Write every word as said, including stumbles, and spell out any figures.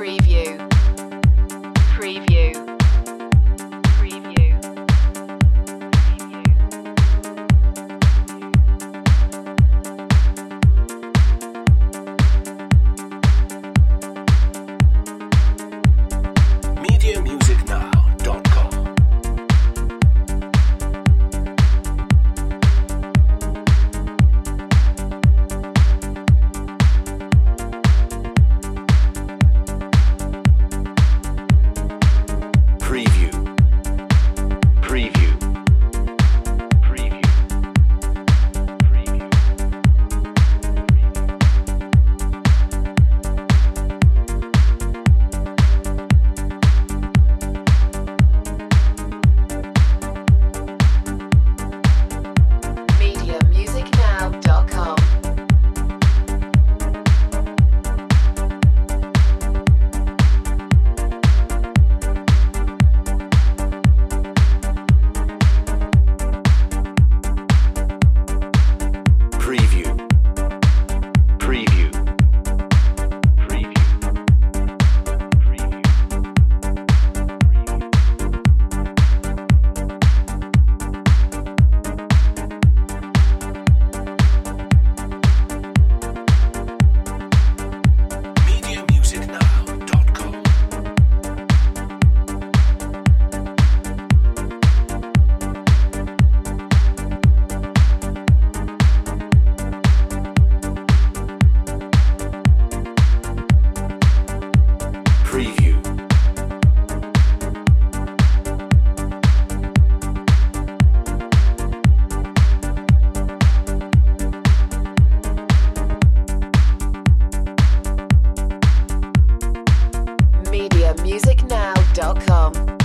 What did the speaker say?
Preview. Preview. Preview. media music now dot com. Preview. Preview. Preview. Preview. media music now dot com. Preview. Preview. Preview. Preview. media music now dot com. Preview. media music now dot com.